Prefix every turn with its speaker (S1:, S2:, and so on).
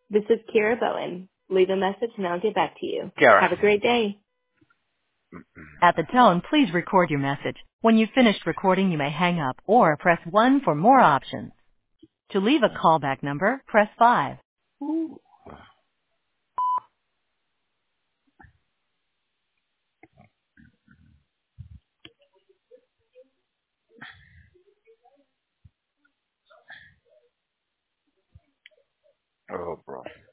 S1: This is Kira Bowen. Leave a message and I'll get back to you.
S2: Kara.
S1: Have a great day.
S3: At the tone, please record your message. When you've finished recording, you may hang up or press 1 for more options. To leave a callback number, press 5.
S2: Ooh. Oh, bro.